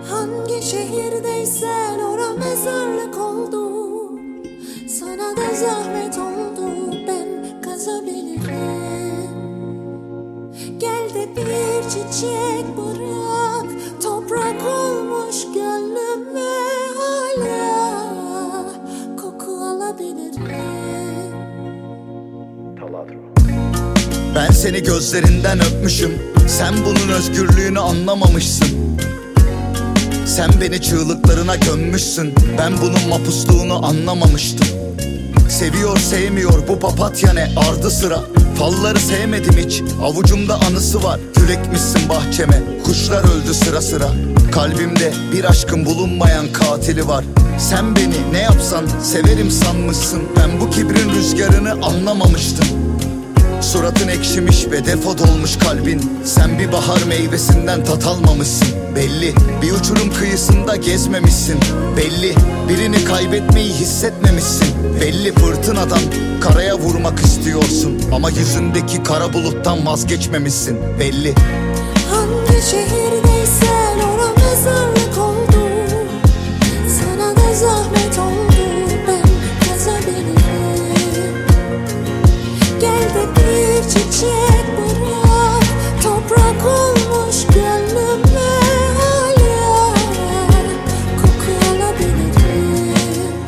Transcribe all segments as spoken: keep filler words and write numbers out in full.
Hangi şehirdeysen ora mezarlık oldu. Sana da zahmet oldu, ben kazabilirim. Gel de bir çiçek bırak, toprak olmuş gönlüme hala koku alabilirim. Ben seni gözlerinden öpmüşüm, sen bunun özgürlüğünü anlamamışsın. Sen beni çığlıklarına gömmüşsün, ben bunun mapusluğunu anlamamıştım. Seviyor sevmiyor bu papatya ne ardı sıra. Falları sevmedim hiç, avucumda anısı var. Gül ekmişsin bahçeme, kuşlar öldü sıra sıra. Kalbimde bir aşkın bulunmayan katili var. Sen beni ne yapsan severim sanmışsın. Ben bu kibrin rüzgarını anlamamıştım. Suratın ekşimiş ve defo dolmuş kalbin. Sen bir bahar meyvesinden tat almamışsın. Belli bir uçurum kıyısında gezmemişsin. Belli birini kaybetmeyi hissetmemişsin. Belli fırtınadan karaya vurmak istiyorsun, ama yüzündeki kara buluttan vazgeçmemişsin. Belli. Hangi şehirdeysen ora mezarlık oldu. Sana da zahmet oldu, ben kazabilirim. Gel de bir çiçek bırak, toprak olmuş gönlüme hala koku alabilirim.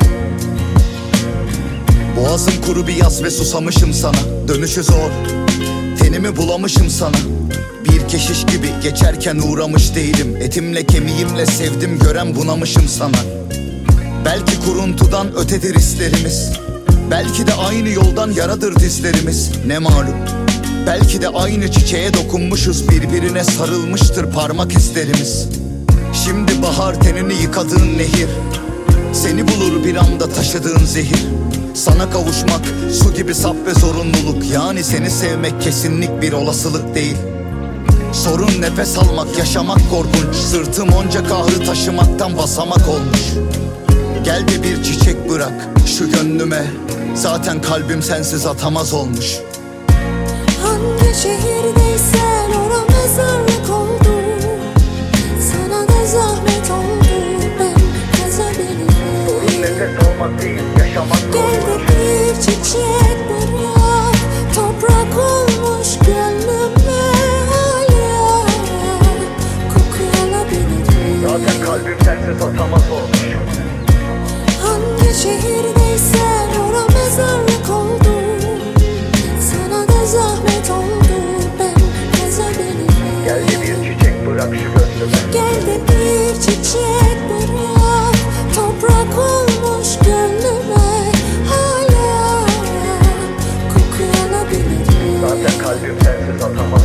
Boğazım kuru bir yaz ve susamışım sana. Dönüşü zor, tenimi bulamışım sana. Bir keşiş gibi geçerken uğramış değilim. Etimle kemiğimle sevdim gören bunamışım sana. Belki kuruntudan ötedir hislerimiz. Belki de aynı yoldan yaradır dizlerimiz. Ne malum, belki de aynı çiçeğe dokunmuşuz. Birbirine sarılmıştır parmak izlerimiz. Şimdi bahar tenini yıkadığın nehir, seni bulur bir anda taşıdığın zehir. Sana kavuşmak su gibi sap ve zorunluluk. Yani seni sevmek kesinlik bir olasılık değil. Sorun nefes almak, yaşamak korkunç. Sırtım onca kahrı taşımaktan basamak olmuş. Gel de bir çiçek bırak şu gönlüme, zaten kalbim sensiz atamaz olmuş. Hangi şehirdeysen ora mezarlık oldu. Sana da zahmet oldu, ben kazabilirim. Sorun nefes almak değil, yaşamak Gel de bir çiçek bırak, toprak olmuş gönlüme hala koku alabilirim. zaten kalbim sensiz atamaz olmuş. Hangi şehirdeysen ora mezarlık oldu. Sana da zahmet oldu, ben kazabilirim. Gel de bir çiçek bırak şu gönlüme. Gel de bir çiçek bırak, toprak olmuş gönlüme hala koku alabilirim. Zaten kalbim sensiz atamaz.